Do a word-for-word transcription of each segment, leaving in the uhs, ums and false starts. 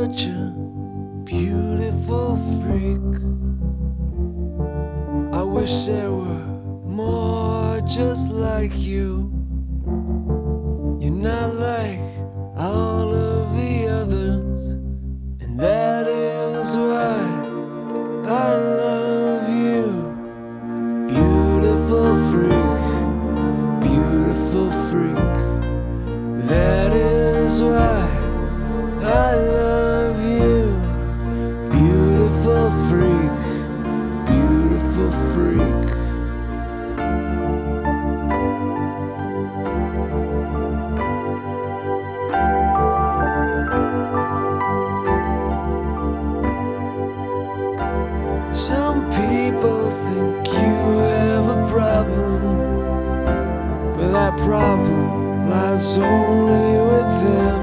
such a beautiful freak. I wish there were more just like you. You're not like all of the others, and that is why I love you. Beautiful freak, beautiful freak. That is why I love you. Beautiful freak, beautiful freak. Some people think you have a problem, but that problem lies only with them.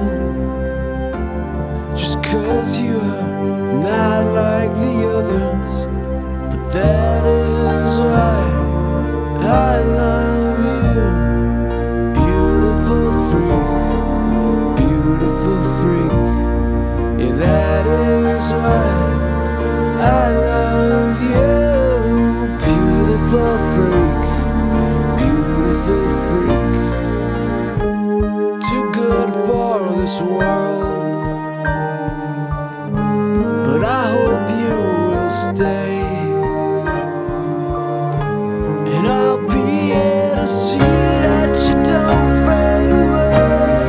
Just 'cause you are not like the others, but that is why I love you. Beautiful freak, beautiful freak. Yeah, that is why I love you. Beautiful freak, beautiful freak. Too good for this world, but I hope you will stay, and I'll be here to see that you don't fade away.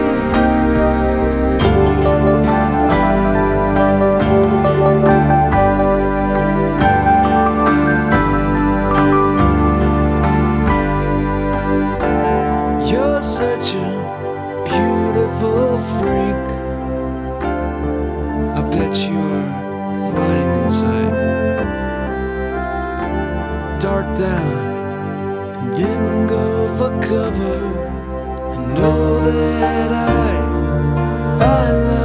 You're such a beautiful freak. I bet you're flying inside. Dart down and then go for cover, and know that I, I love